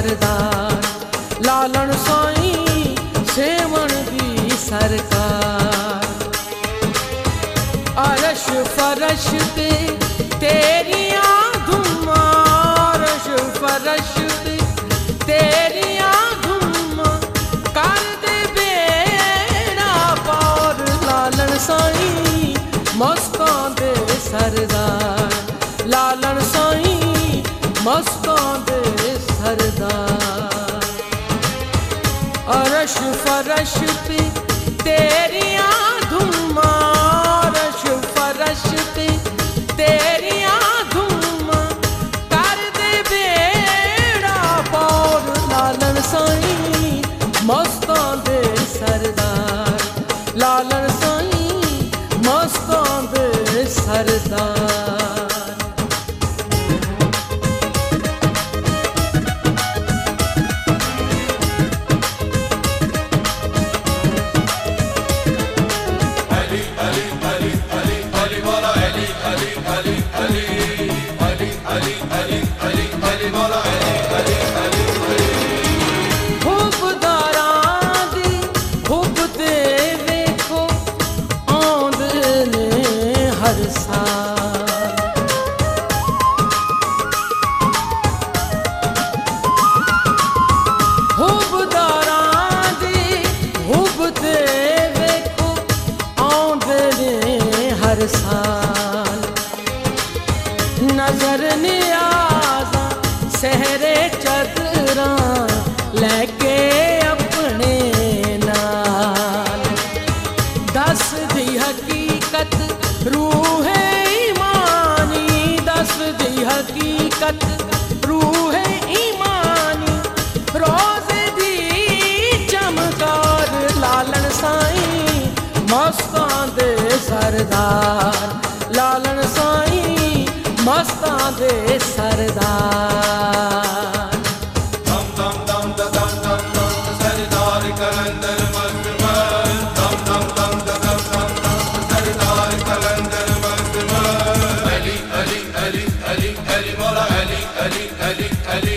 सरदार, लालन साईं सेवण दी सरकार। अरश फरश ते तेरियां धुमां, अरश फरश ते तेरियां धुमां, कर दे बेड़ा पार लालन साईं मस्तां दे सरदार, लालन साईं मस्तां दे सरदार। अरश फरश पे तेरियां धुमां, अरश फरश पे तेरियां धुमां, कर दे बेड़ा पार लालन साईं मस्तां दे सरदार, लालन साईं मस्तां दे सरदार। नजर नियाज़ा सहरे चदरां लैके अपने नाल, दस दी हकीकत रूह ईमानी, दस दी हकीकत रूह ईमानी, रोज़े दी चमकार लालन साईं मस्तां दे सरदार, लालन साईं मस्तां दे सरदार। दम दम दम दम दम दम सरदार कलंदर मस्त मस्त, दम दम दम दम दम दम सरदार कलंदर मस्त मस्त। अली अली अली अली अली मौला अली अली अली अली।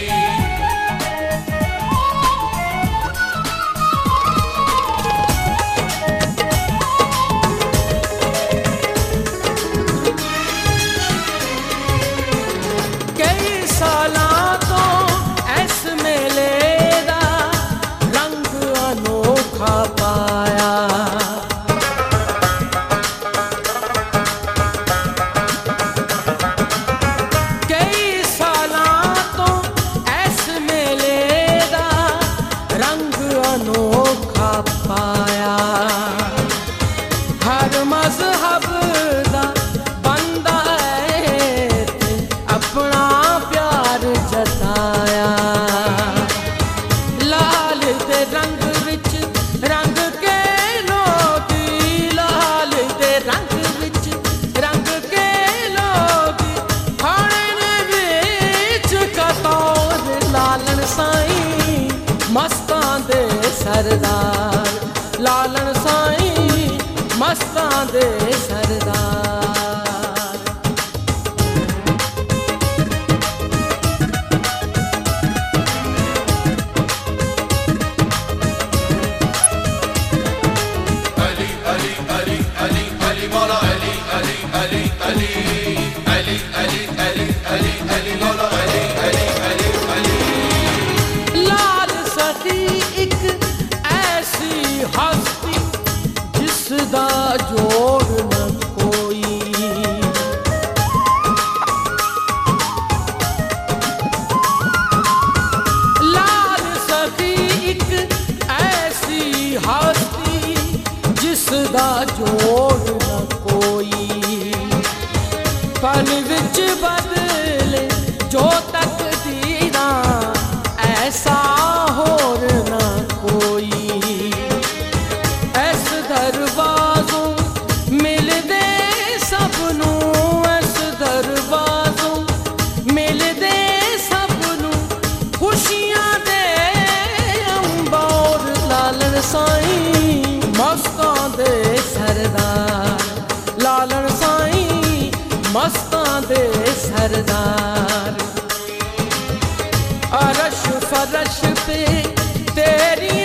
हर मज़हब दा बंदा अपना प्यार जताया, लाल दे रंग विच रंग के लोगी, लाल दे रंग विच रंग के लोगी, खाने विच कतौर लालन साईं मस्तां दे सरदार, लालन साईं मस्तां दे सरदार। अली अली अली अली अली मौला अली अली अली अली अली अली अली अली अली मौला अली अली अली अली। लाल सखी एक ऐसी हस्ती जिसदा जोड़ न कोई, लाल सखी एक ऐसी हस्ती जिसदा जोड़ न कोई, पल विच बदले जो तकदीरां ऐसा होर न कोई। ऐस दरवाज़ों मिलदे सबनू, ऐस दरवाज़ों मिलदे सबनू, खुशियां दे अंबार लालन साईं मस्तां दे सरदार, लालन साईं मस्तां दे सरदार। अरश तेरी